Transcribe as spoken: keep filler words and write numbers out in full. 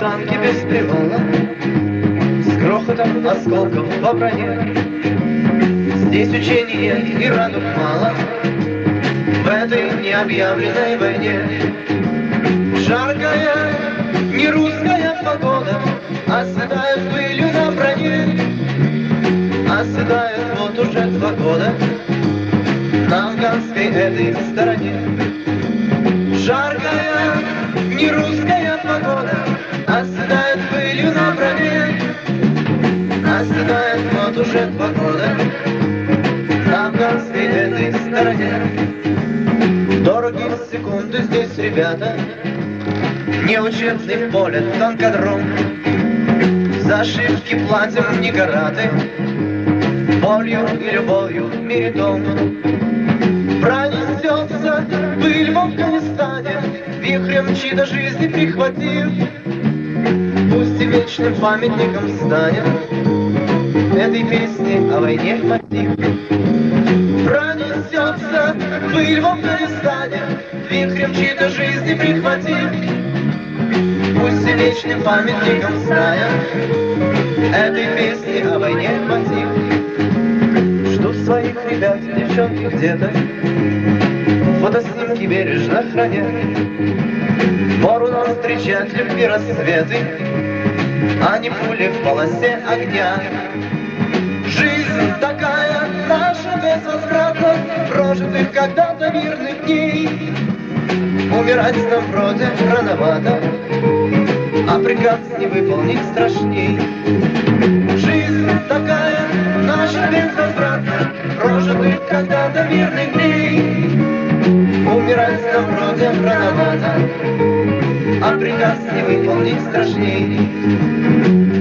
лежанке без привала, с грохотом осколков по броне. Здесь учения и радуг мало в этой необъявленной войне. Жаркая, не русская погода оседает пылью на броне. Оседает вот уже два года на афганской этой стороне. Жаркая, не русская погода оседает пылью на броне. Оседает вот уже два года на афганской этой стороне. Дорогие секунды здесь, ребята, не учебный в поле танкодром. За ошибки платим не караты, болью и любовью в мире дом. Пронесется пыль в Афганистане, вихрем чьи-то жизни прихватив. Пусть и вечным памятником станет этой песни о войне мотив. Пронесется пыль в Афганистане, вихрем чьи-то жизни прихватив. Пусть и вечным памятником станет этой песни о войне мотив. Жду своих ребят, девчонки где-то, фотоснимки бережно хранят. Пору нам встречать любви рассветы, а не пули в полосе огня. Жизнь такая наша безвозвратна, прожитых когда-то мирных дней. Умирать нам вроде рановато, а приказ не выполнить страшней. Жизнь такая наша безвозвратна, прожитых когда-то мирных дней. Умирать нам вроде рановато, а приказ не выполнить страшней.